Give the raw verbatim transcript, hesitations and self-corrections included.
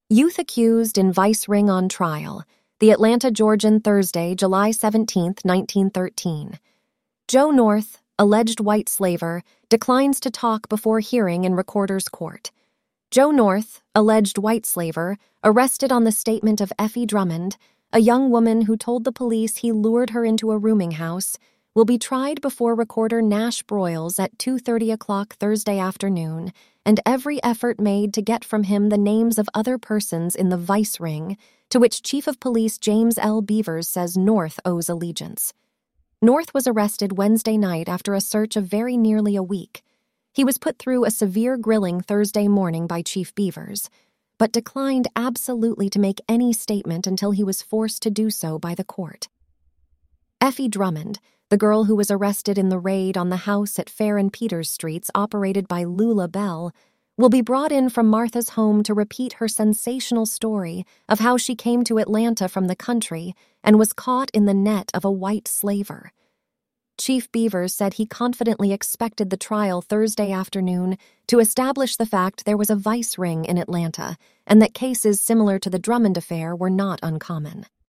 Youth accused in vice ring on trial. The Atlanta Georgian, Thursday, July seventeenth, nineteen thirteen. Joe North, alleged white slaver, declines to talk before hearing in Recorder's Court. Joe North, alleged white slaver, arrested on the statement of Effie Drummond, a young woman who told the police he lured her into a rooming house, will be tried before Recorder Nash Broyles at two thirty o'clock Thursday afternoon, and every effort made to get from him the names of other persons in the vice ring, to which Chief of Police James L. Beavers says North owes allegiance. North was arrested Wednesday night after a search of very nearly a week. He was put through a severe grilling Thursday morning by Chief Beavers, but declined absolutely to make any statement until he was forced to do so by the court. Effie Drummond, the girl who was arrested in the raid on the house at Fair and Peters Streets operated by Lula Bell, will be brought in from Martha's home to repeat her sensational story of how she came to Atlanta from the country and was caught in the net of a white slaver. Chief Beavers said he confidently expected the trial Thursday afternoon to establish the fact there was a vice ring in Atlanta and that cases similar to the Drummond affair were not uncommon.